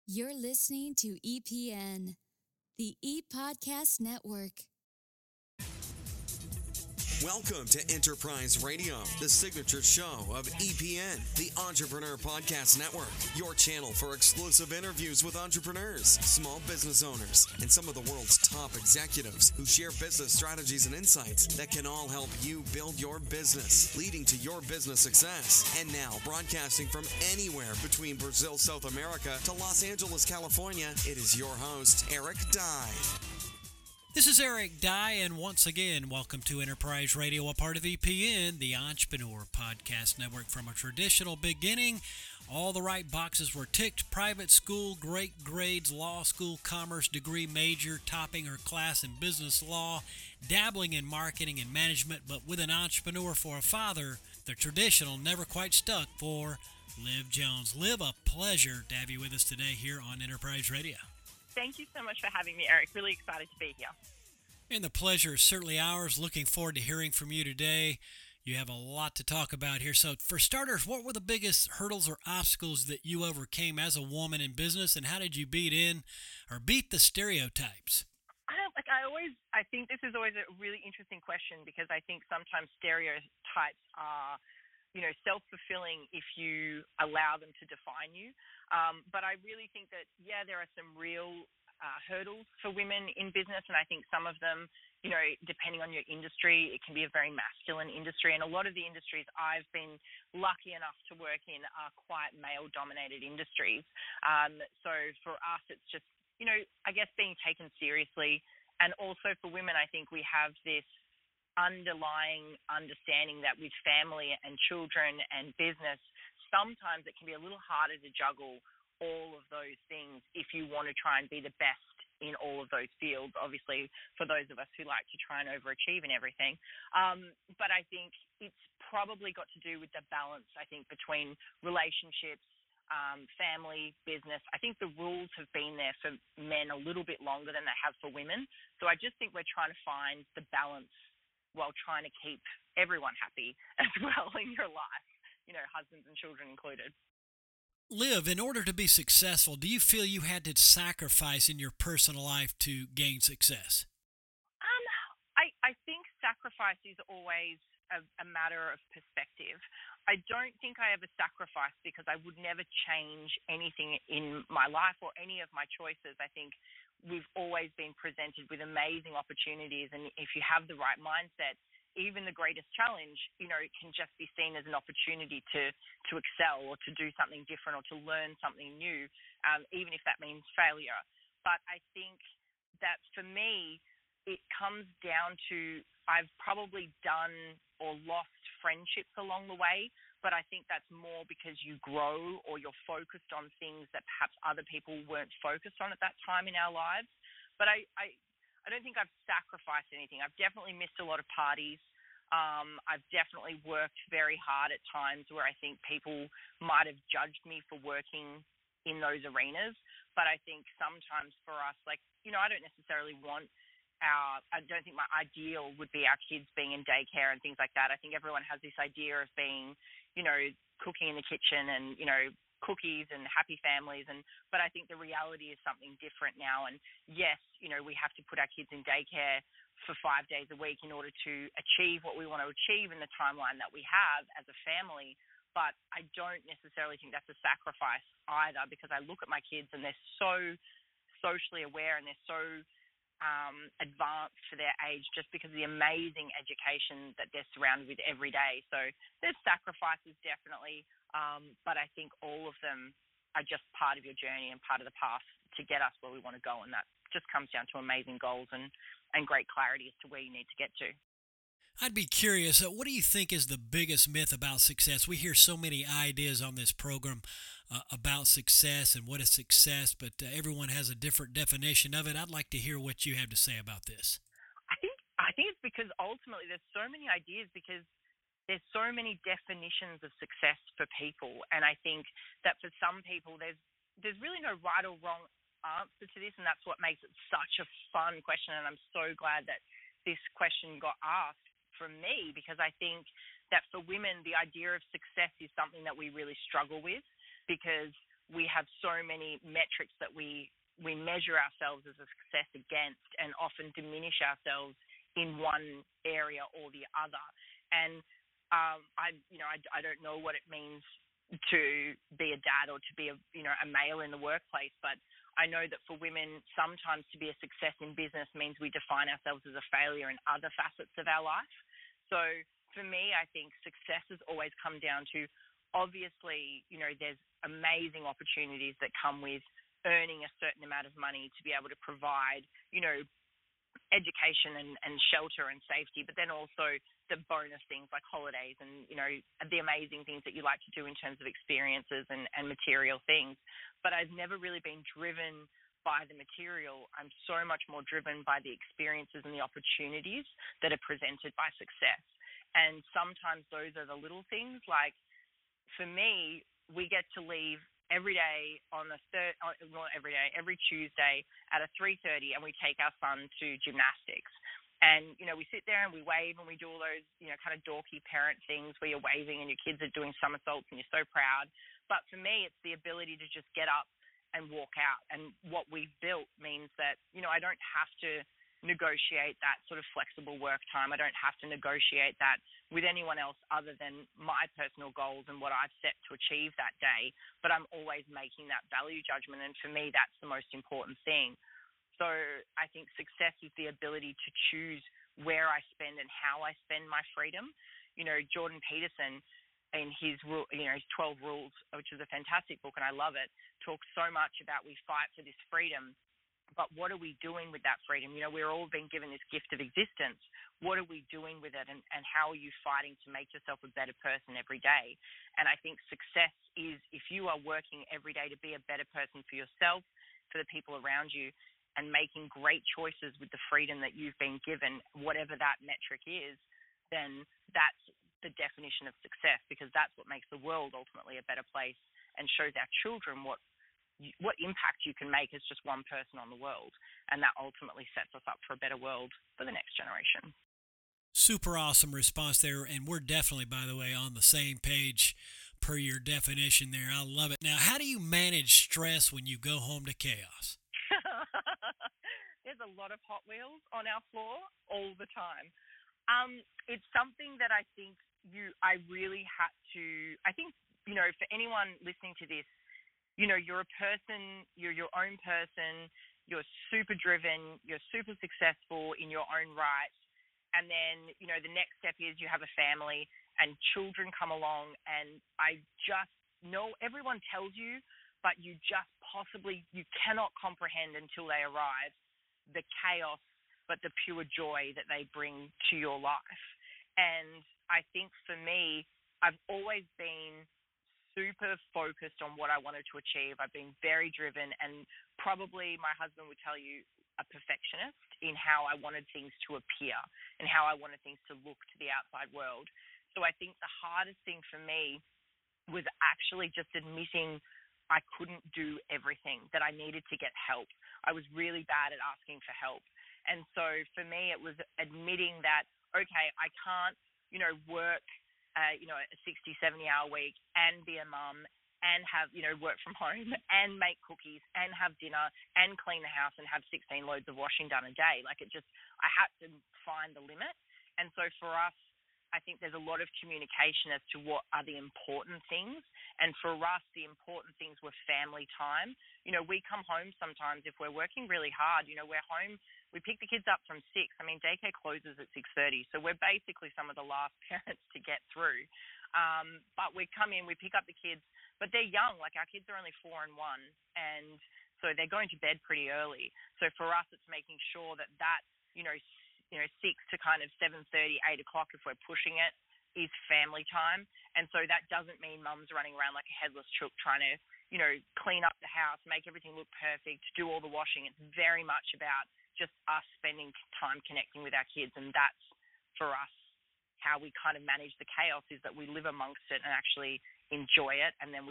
You're listening to EPN, the ePodcast Network. Welcome to Enterprise Radio, the signature show of EPN, the Entrepreneur Podcast Network, your channel for exclusive interviews with entrepreneurs, small business owners, and some of the world's top executives who share business strategies and insights that can all help you build your business, leading to your business success. And now, broadcasting from anywhere between Brazil, South America to Los Angeles, California, it is your host, Eric Dye. This is Eric Dye, and once again, welcome to Enterprise Radio, a part of EPN, the Entrepreneur Podcast Network. From a traditional beginning, all the right boxes were ticked: private school, great grades, law school, commerce degree major, topping her class in business law, dabbling in marketing and management, but with an entrepreneur for a father, the traditional never quite stuck for Liv Jones. Liv, a pleasure to have you with us today here on Enterprise Radio. Thank you so much for having me, Eric. Really excited to be here. And the pleasure is certainly ours. Looking forward to hearing from you today. You have a lot to talk about here. So for starters, what were the biggest hurdles or obstacles that you overcame as a woman in business, and how did you beat the stereotypes? I think this is always a really interesting question, because I think sometimes stereotypes are, self-fulfilling if you allow them to define you. But I really think that, there are some real hurdles for women in business, and I think some of them, depending on your industry, it can be a very masculine industry, and a lot of the industries I've been lucky enough to work in are quite male-dominated industries. So for us, it's just, being taken seriously, and also for women, I think we have this underlying understanding that with family and children and business, sometimes it can be a little harder to juggle all of those things if you want to try and be the best in all of those fields, obviously, for those of us who like to try and overachieve in everything. But I think it's probably got to do with the balance, I think, between relationships, family, business. I think the rules have been there for men a little bit longer than they have for women. So I just think we're trying to find the balance while trying to keep everyone happy as well in your life, husbands and children included. Liv, in order to be successful, do you feel you had to sacrifice in your personal life to gain success? I think sacrifice is always a matter of perspective. I don't think I ever sacrificed because I would never change anything in my life or any of my choices. I think we've always been presented with amazing opportunities, and if you have the right mindset, even the greatest challenge, it can just be seen as an opportunity to excel or to do something different or to learn something new, even if that means failure. But I think that for me, it comes down to I've probably done or lost friendships along the way, but I think that's more because you grow or you're focused on things that perhaps other people weren't focused on at that time in our lives. But I don't think I've sacrificed anything. I've definitely missed a lot of parties. I've definitely worked very hard at times where I think people might have judged me for working in those arenas. But I think sometimes for us, I don't necessarily I don't think my ideal would be our kids being in daycare and things like that. I think everyone has this idea of being, cooking in the kitchen and, cookies and happy families. But I think the reality is something different now. And yes, we have to put our kids in daycare for 5 days a week in order to achieve what we want to achieve in the timeline that we have as a family. But I don't necessarily think that's a sacrifice either, because I look at my kids and they're so socially aware and they're so advanced for their age just because of the amazing education that they're surrounded with every day. So there's sacrifices definitely, but I think all of them are just part of your journey and part of the path to get us where we want to go, and that just comes down to amazing goals and great clarity as to where you need to get to. I'd be curious, what do you think is the biggest myth about success? We hear so many ideas on this program about success and what is success, but everyone has a different definition of it. I'd like to hear what you have to say about this. I think it's because ultimately there's so many ideas, because there's so many definitions of success for people, and I think that for some people there's really no right or wrong answer to this, and that's what makes it such a fun question. And I'm so glad that this question got asked from me, because I think that for women, the idea of success is something that we really struggle with, because we have so many metrics that we measure ourselves as a success against, and often diminish ourselves in one area or the other. And I don't know what it means to be a dad or to be a male in the workplace, but I know that for women, sometimes to be a success in business means we define ourselves as a failure in other facets of our life. So for me, I think success has always come down to, obviously, there's amazing opportunities that come with earning a certain amount of money to be able to provide, education and shelter and safety, but then also the bonus things like holidays and, the amazing things that you like to do in terms of experiences and material things. But I've never really been driven by the material. I'm so much more driven by the experiences and the opportunities that are presented by success. And sometimes those are the little things. Like, for me, we get to leave every day every Tuesday at 3:30, and we take our son to gymnastics. And, we sit there and we wave and we do all those, kind of dorky parent things where you're waving and your kids are doing somersaults and you're so proud. But for me, it's the ability to just get up and walk out. And what we've built means that, I don't have to negotiate that sort of flexible work time. I don't have to negotiate that with anyone else other than my personal goals and what I've set to achieve that day. But I'm always making that value judgment. And for me, that's the most important thing. So I think success is the ability to choose where I spend and how I spend my freedom. Jordan Peterson, in his 12 Rules, which is a fantastic book and I love it, talks so much about we fight for this freedom. But what are we doing with that freedom? We're all being given this gift of existence. What are we doing with it? And how are you fighting to make yourself a better person every day? And I think success is if you are working every day to be a better person for yourself, for the people around you, and making great choices with the freedom that you've been given, whatever that metric is, then that's the definition of success, because that's what makes the world ultimately a better place and shows our children what impact you can make as just one person on the world. And that ultimately sets us up for a better world for the next generation. Super awesome response there. And we're definitely, by the way, on the same page per your definition there. I love it. Now, how do you manage stress when you go home to chaos? There's a lot of Hot Wheels on our floor all the time. It's something that I think I really had to, I think, for anyone listening to this, you're a person, you're your own person, you're super driven, you're super successful in your own right. And then, the next step is you have a family and children come along, and I just know everyone tells you, but you cannot comprehend until they arrive the chaos, but the pure joy that they bring to your life. And I think for me, I've always been super focused on what I wanted to achieve. I've been very driven, and probably my husband would tell you, a perfectionist in how I wanted things to appear and how I wanted things to look to the outside world. So I think the hardest thing for me was actually just admitting I couldn't do everything, that I needed to get help. I was really bad at asking for help. And so for me, it was admitting that, okay, I can't, work, a 60, 70-hour week and be a mum and have, work from home and make cookies and have dinner and clean the house and have 16 loads of washing done a day. I had to find the limit. And so for us, I think there's a lot of communication as to what are the important things. And for us, the important things were family time. We come home sometimes if we're working really hard. We're home, we pick the kids up from 6. Daycare closes at 6:30. So we're basically some of the last parents to get through. But we come in, we pick up the kids, but they're young. Our kids are only 4 and 1. And so they're going to bed pretty early. So for us, it's making sure that 6 to kind of 7:30, 8 o'clock if we're pushing it, is family time. And so that doesn't mean mum's running around like a headless chook trying to, clean up the house, make everything look perfect, do all the washing. It's very much about just us spending time connecting with our kids. And that's, for us, how we kind of manage the chaos, is that we live amongst it and actually enjoy it. And then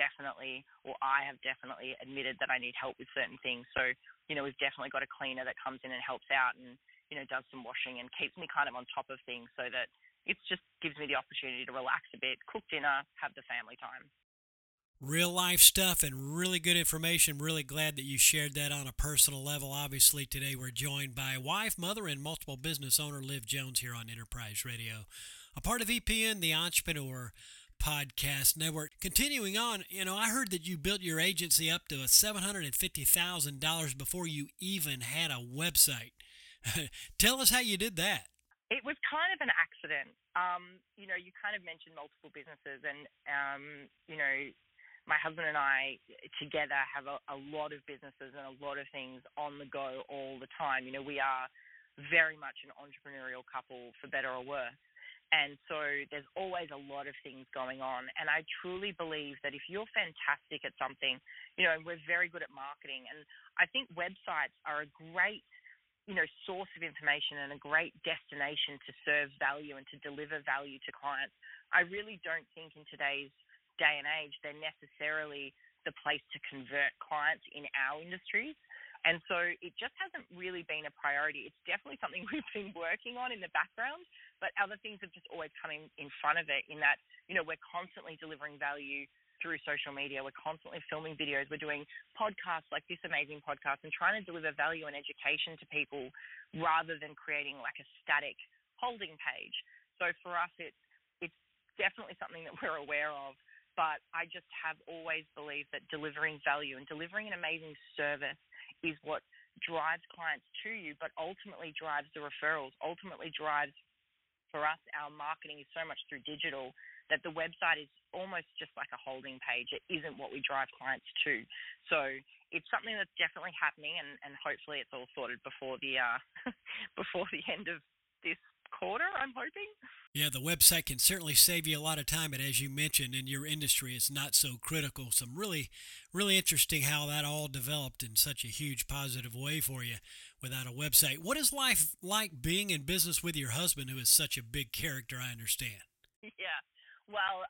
I have definitely admitted that I need help with certain things. So, we've definitely got a cleaner that comes in and helps out and, does some washing and keeps me kind of on top of things, so that it just gives me the opportunity to relax a bit, cook dinner, have the family time. Real life stuff and really good information. Really glad that you shared that on a personal level. Obviously, today we're joined by wife, mother, and multiple business owner Liv Jones here on Enterprise Radio, a part of EPN, the Entrepreneur Podcast Network. Continuing on, I heard that you built your agency up to $750,000 before you even had a website. Tell us how you did that. It was kind of an accident. You kind of mentioned multiple businesses, and my husband and I together have a lot of businesses and a lot of things on the go all the time. We are very much an entrepreneurial couple, for better or worse. And so there's always a lot of things going on. And I truly believe that if you're fantastic at something, and we're very good at marketing, and I think websites are a great source of information and a great destination to serve value and to deliver value to clients. I really don't think in today's day and age they're necessarily the place to convert clients in our industries. And so it just hasn't really been a priority. It's definitely something we've been working on in the background, but other things have just always come in front of it, in that, we're constantly delivering value through social media. We're constantly filming videos. We're doing podcasts like this amazing podcast and trying to deliver value and education to people rather than creating like a static holding page. So for us, it's definitely something that we're aware of. But I just have always believed that delivering value and delivering an amazing service is what drives clients to you, but ultimately drives the referrals, ultimately drives, for us, our marketing is so much through digital that the website is almost just like a holding page. It isn't what we drive clients to. So it's something that's definitely happening, and hopefully it's all sorted before the before the end of this quarter, I'm hoping. Yeah, the website can certainly save you a lot of time, but as you mentioned, in your industry, it's not so critical. Some really, really interesting how that all developed in such a huge positive way for you without a website. What is life like being in business with your husband, who is such a big character, I understand? Yeah, well,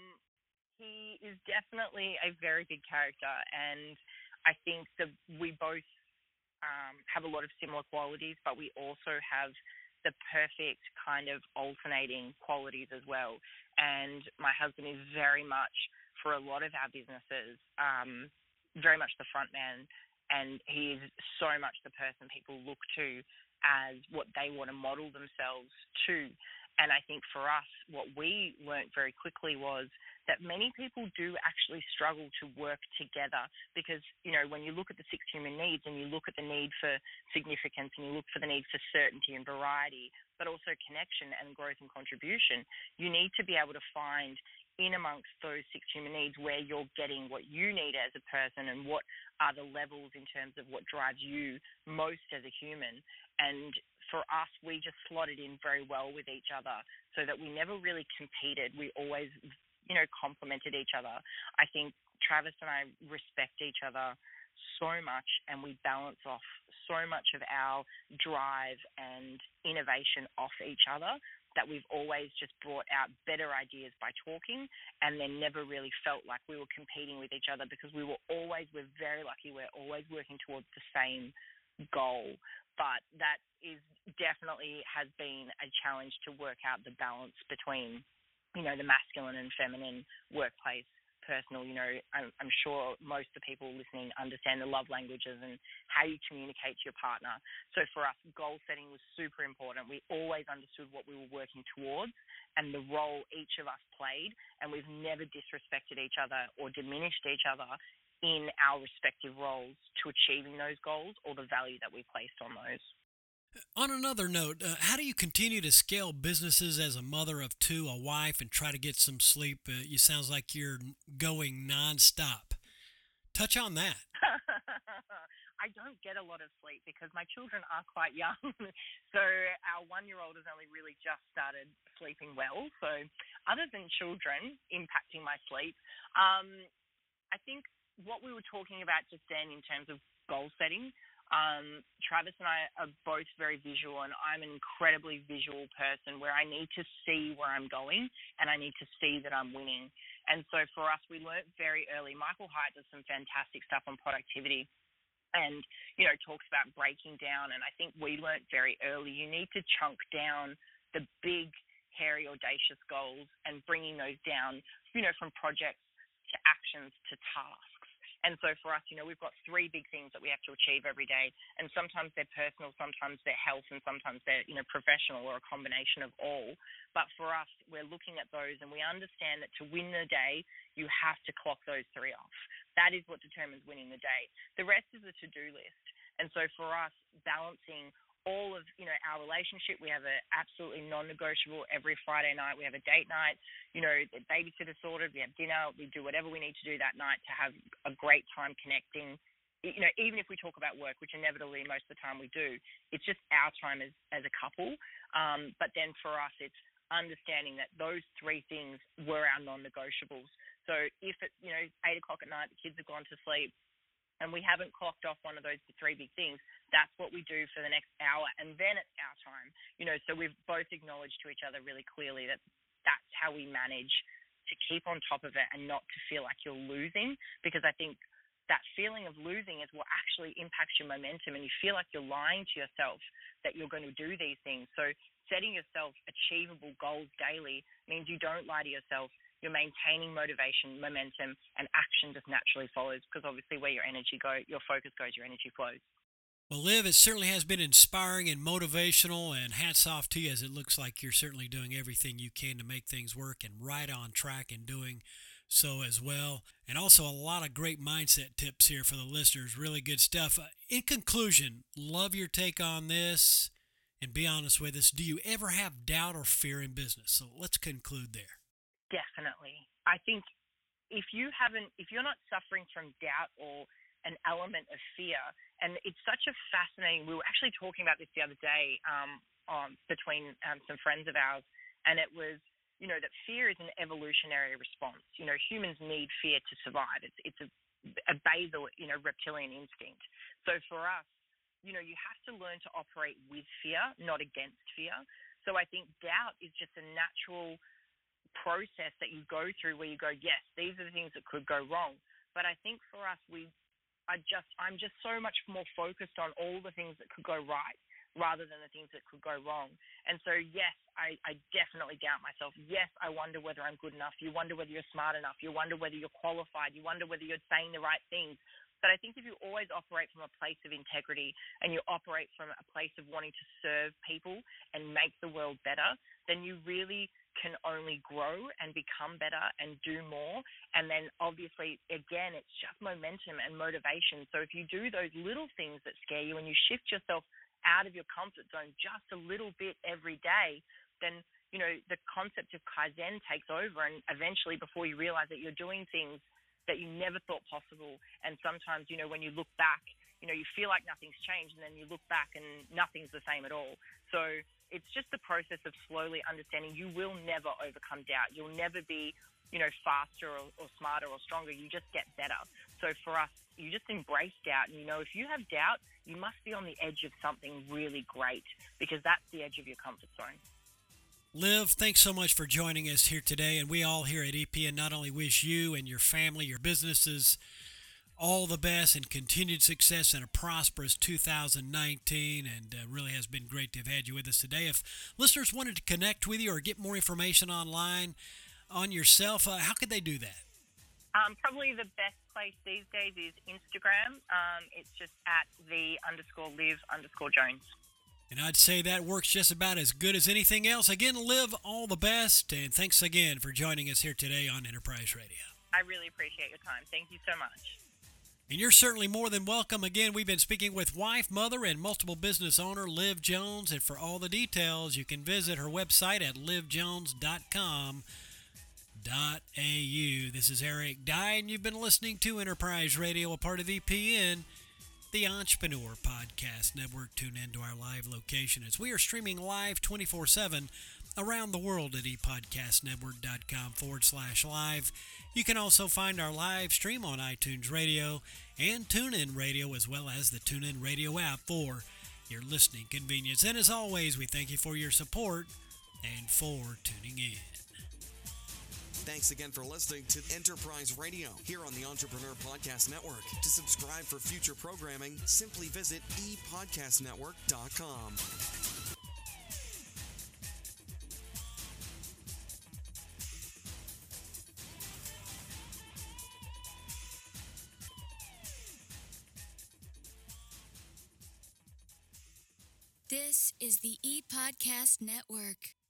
he is definitely a very big character, and I think that we both have a lot of similar qualities, but we also have the perfect kind of alternating qualities as well. And my husband is very much, for a lot of our businesses, very much the front man, and he is so much the person people look to as what they want to model themselves to. And I think for us, what we learned very quickly was that many people do actually struggle to work together because, when you look at the 6 human needs and you look at the need for significance and you look for the need for certainty and variety, but also connection and growth and contribution, you need to be able to find in amongst those 6 human needs where you're getting what you need as a person and what are the levels in terms of what drives you most as a human. And for us, we just slotted in very well with each other so that we never really competed. We always, complemented each other. I think Travis and I respect each other so much, and we balance off so much of our drive and innovation off each other that we've always just brought out better ideas by talking, and then never really felt like we were competing with each other because we're very lucky, we're always working towards the same goal. But that is definitely has been a challenge to work out the balance between, the masculine and feminine workplace, personal. I'm sure most of the people listening understand the love languages and how you communicate to your partner. So for us, goal setting was super important. We always understood what we were working towards and the role each of us played, and we've never disrespected each other or diminished each other in our respective roles to achieving those goals or the value that we placed on those. On another note, how do you continue to scale businesses as a mother of 2, a wife, and try to get some sleep? You sounds like you're going nonstop. Touch on that. I don't get a lot of sleep because my children are quite young. So our 1-year-old has only really just started sleeping well. So other than children impacting my sleep, I think what we were talking about just then in terms of goal setting, Travis and I are both very visual, and I'm an incredibly visual person where I need to see where I'm going and I need to see that I'm winning. And so for us, we learned very early. Michael Hyatt does some fantastic stuff on productivity and, talks about breaking down. And I think we learned very early, you need to chunk down the big, hairy, audacious goals and bringing those down, from projects to actions to tasks. And so for us, we've got 3 big things that we have to achieve every day. And sometimes they're personal, sometimes they're health, and sometimes they're, professional or a combination of all. But for us, we're looking at those and we understand that to win the day, you have to clock those 3 off. That is what determines winning the day. The rest is a to-do list. And so for us, balancing all of, our relationship, we have an absolutely non-negotiable every Friday night. We have a date night, the babysitter sorted, we have dinner, we do whatever we need to do that night to have a great time connecting. Even if we talk about work, which inevitably most of the time we do, it's just our time as a couple. But then for us, it's understanding that those 3 things were our non-negotiables. So if at, 8 o'clock at night, the kids have gone to sleep, and we haven't clocked off one of those 3 big things, that's what we do for the next hour, and then it's our time. So we've both acknowledged to each other really clearly that that's how we manage to keep on top of it and not to feel like you're losing, because I think that feeling of losing is what actually impacts your momentum, and you feel like you're lying to yourself that you're going to do these things. So setting yourself achievable goals daily means you don't lie to yourself. You're maintaining motivation, momentum, and action just naturally follows, because obviously where your energy goes, your focus goes, your energy flows. Well, Liv, it certainly has been inspiring and motivational, and hats off to you, as it looks like you're certainly doing everything you can to make things work and right on track and doing so as well. And also a lot of great mindset tips here for the listeners. Really good stuff. In conclusion, love your take on this, and be honest with us. Do you ever have doubt or fear in business? So let's conclude there. Definitely. I think if you're not suffering from doubt or an element of fear, and it's such a fascinating, we were actually talking about this the other day between some friends of ours, and it was, that fear is an evolutionary response. Humans need fear to survive. It's a basal, reptilian instinct. So for us, you have to learn to operate with fear, not against fear. So I think doubt is just a natural process that you go through where you go, yes, these are the things that could go wrong. But I think for us, I'm just so much more focused on all the things that could go right rather than the things that could go wrong. And so, yes, I definitely doubt myself. Yes, I wonder whether I'm good enough. You wonder whether you're smart enough. You wonder whether you're qualified. You wonder whether you're saying the right things. But I think if you always operate from a place of integrity and you operate from a place of wanting to serve people and make the world better, then you really can only grow and become better and do more. And then obviously, again, it's just momentum and motivation. So if you do those little things that scare you and you shift yourself out of your comfort zone just a little bit every day, then, the concept of Kaizen takes over. And eventually, before you realize that you're doing things that you never thought possible. And sometimes, when you look back, you feel like nothing's changed, and then you look back and nothing's the same at all. So it's just the process of slowly understanding you will never overcome doubt. You'll never be, faster or smarter or stronger. You just get better. So for us, you just embrace doubt. And, if you have doubt, you must be on the edge of something really great, because that's the edge of your comfort zone. Liv, thanks so much for joining us here today. And we all here at EPN not only wish you and your family, your businesses, all the best and continued success in a prosperous 2019, and really has been great to have had you with us today. If listeners wanted to connect with you or get more information online on yourself, how could they do that? Probably the best place these days is Instagram. It's just at @the_Liv_Jones. And I'd say that works just about as good as anything else. Again, Liv, all the best, and thanks again for joining us here today on Enterprise Radio. I really appreciate your time. Thank you so much. And you're certainly more than welcome. Again, we've been speaking with wife, mother, and multiple business owner Liv Jones. And for all the details, you can visit her website at livjones.com.au. This is Eric Dye, and you've been listening to Enterprise Radio, a part of EPN, the Entrepreneur Podcast Network. Tune into our live location as we are streaming live 24/7 around the world at epodcastnetwork.com/live. You can also find our live stream on iTunes Radio and TuneIn Radio, as well as the TuneIn Radio app for your listening convenience. And as always, we thank you for your support and for tuning in. Thanks again for listening to Enterprise Radio here on the Entrepreneur Podcast Network. To subscribe for future programming, simply visit epodcastnetwork.com. This is the ePodcast Network.